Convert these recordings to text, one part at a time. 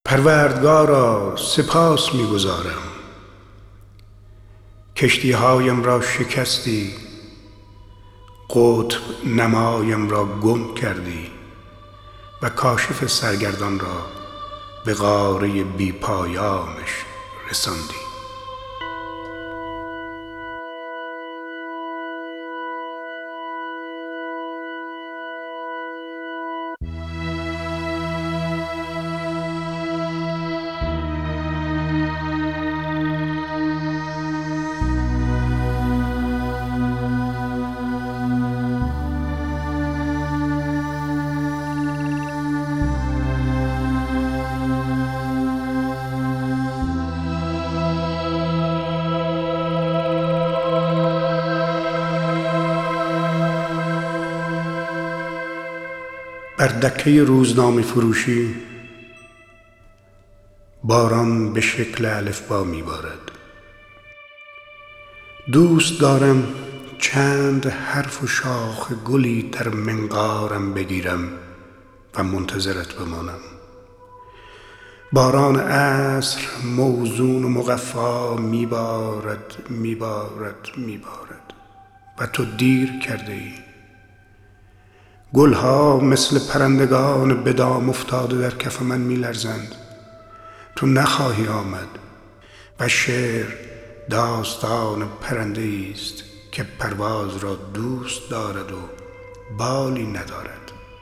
پروردگارا سپاس می‌گزارم. کشتی‌هایم را شکستی، قطب نمایم را گم کردی و کاشف سرگردان را به غاره بی پایانش رساندی. بر دکه روزنامه فروشی باران به شکل الفبا میبارد. دوست دارم چند حرف و شاخ گلی در منقارم بگیرم و منتظرت بمانم. باران عصر موزون و مقفا میبارد و تو دیر کرده ای. گلها مثل پرندگان به دام افتاده در کف من میلرزند. تو نخواهی آمد و شعر داستان پرنده است که پرواز را دوست دارد و بالی ندارد.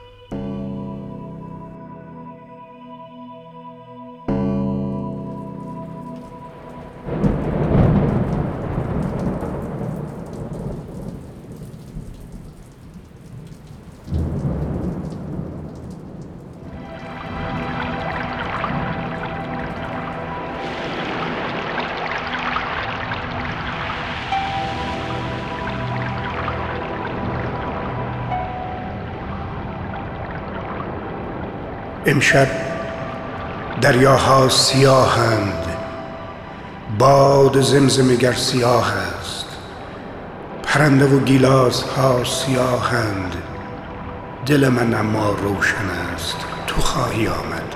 امشب دریاها سیاهند، باد زمزمه گر سیاه است، پرنده و گیلاس ها سیاهند، دل من اما روشن است. تو خواهی آمد.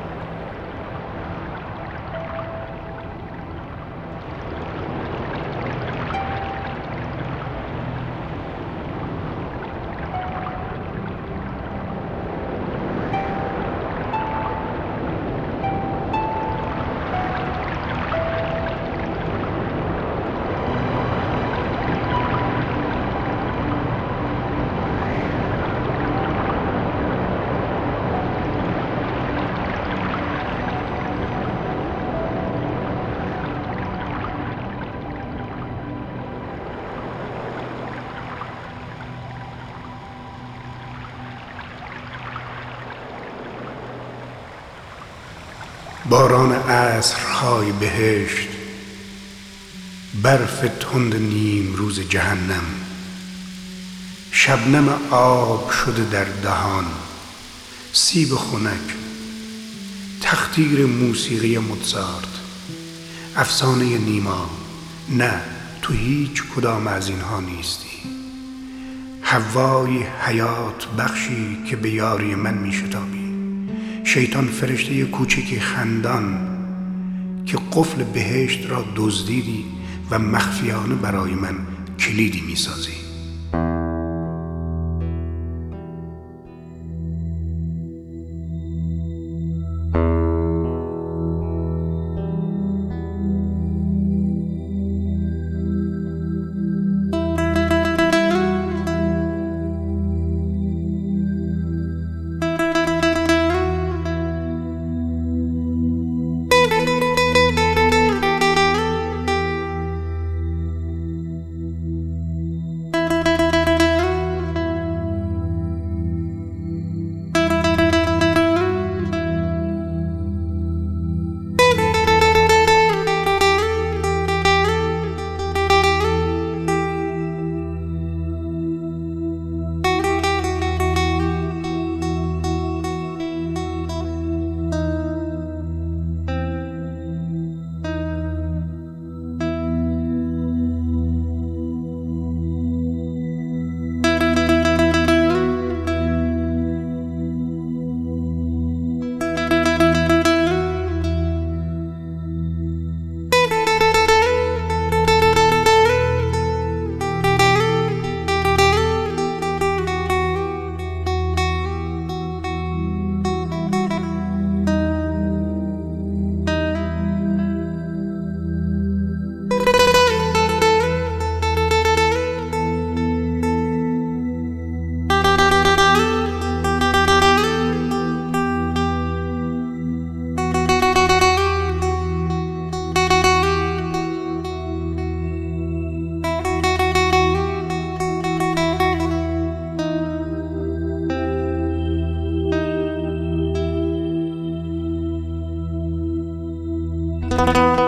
باران عصرهای بهشت، برف تند نیم روز جهنم، شبنم آب شده در دهان، سیب خنک، تختیر موسیقی موزارت، افسانه نیما. نه، تو هیچ کدام از اینها نیستی. حوای حیات بخشی که به یاری من می شتابی، شیطان فرشته کوچکی خندان که قفل بهشت را دزدیدی و مخفیانه برای من کلیدی می سازی. شد.